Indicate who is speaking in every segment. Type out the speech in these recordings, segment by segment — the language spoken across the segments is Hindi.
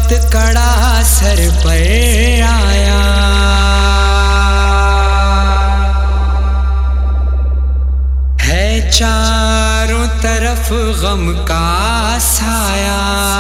Speaker 1: वक्त कड़ा सर पर आया, है चारों तरफ गम का साया।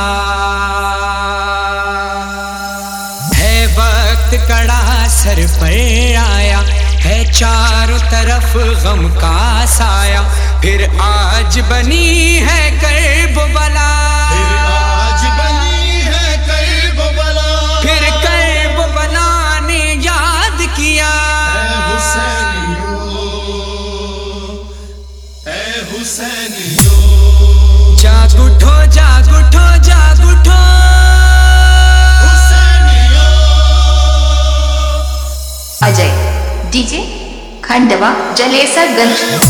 Speaker 1: है वक्त कड़ा सर पर आया, है चारों तरफ गम का साया। फिर आज बनी है कर्ब बला,
Speaker 2: फिर आज बनी है कर्ब बला। फिर
Speaker 1: कर्ब बला ने याद किया,
Speaker 2: ऐ हुसैनियों, ऐ हुसैनियों।
Speaker 1: जाग उठो जाग उठो जाग उठो
Speaker 2: हुसैनियों।
Speaker 3: अजय डीजे खंडवा जलेसरगंज।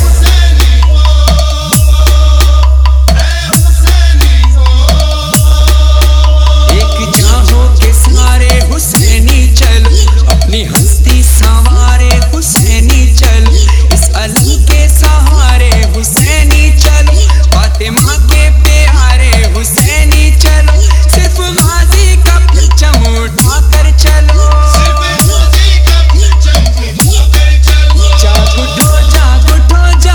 Speaker 1: हुसैनी चल अपनी हस्ती संवारे, हुसैनी चल इस अलम के सहारे, हुसैनी चल फातिमा के प्यारे, हुसैनी चलो सिर्फ गाजी का परचम उठा कर चलो,
Speaker 2: सिर्फ गाजी का परचम उठा कर चलो।
Speaker 1: जाग उठो जाग उठो जाग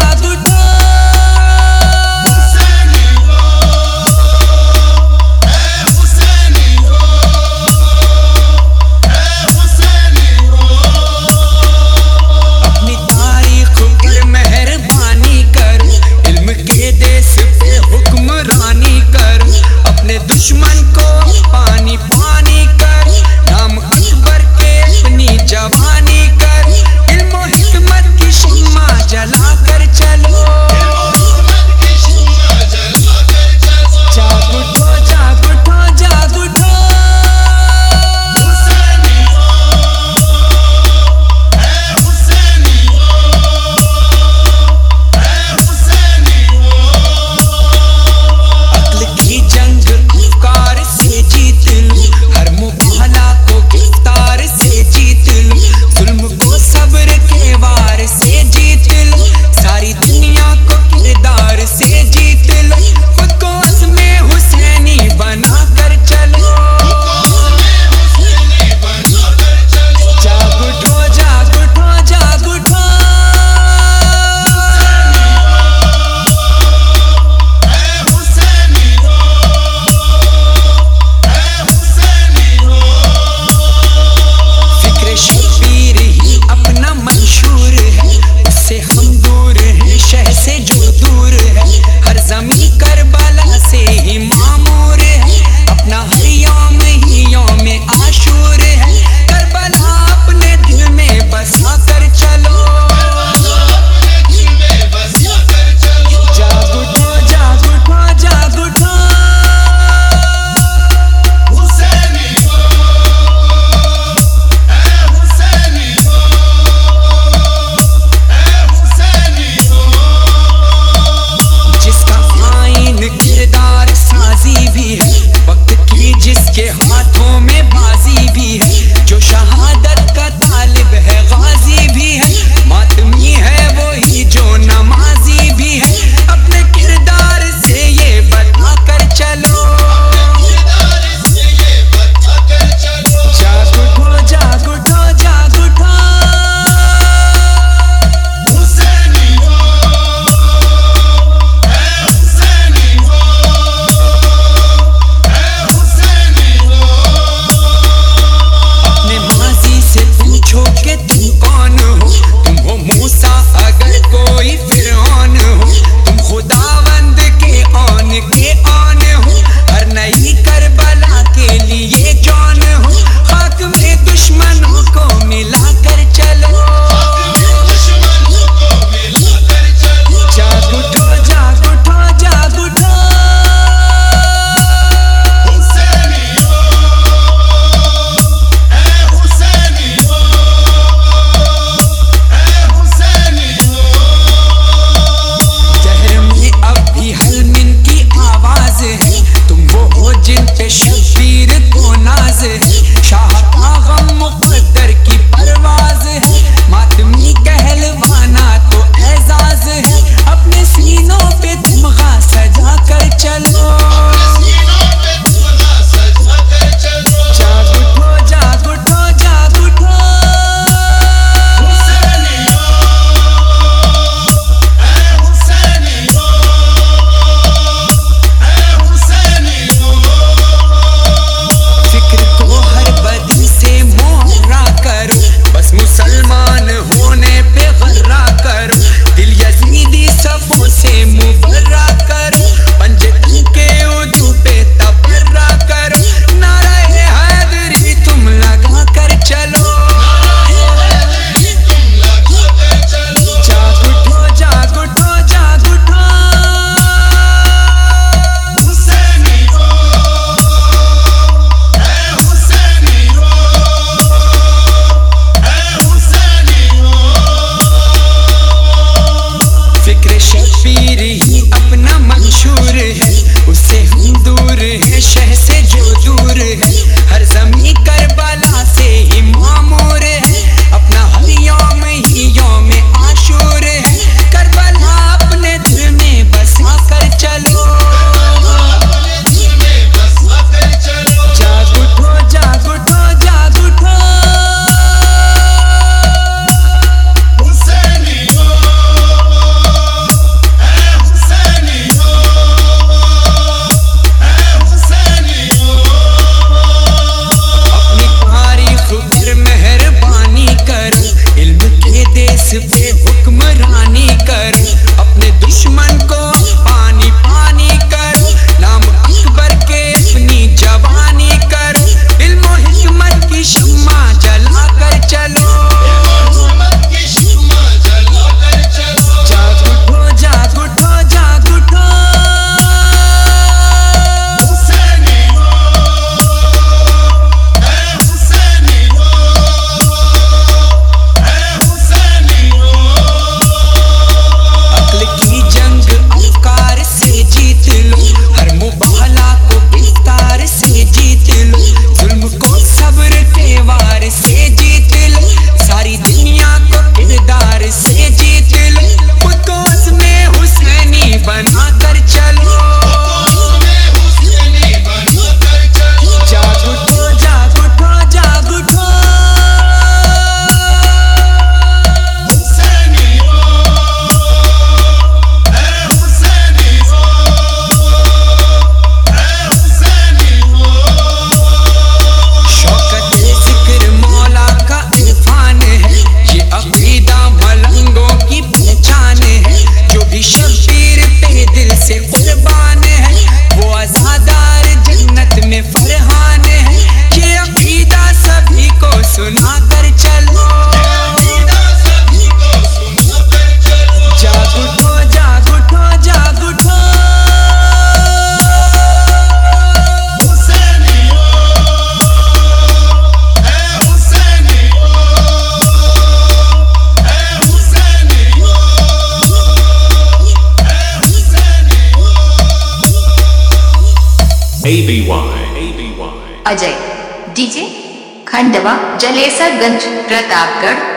Speaker 3: अजय डीजे खंडवा जलेसरगंज प्रतापगढ़।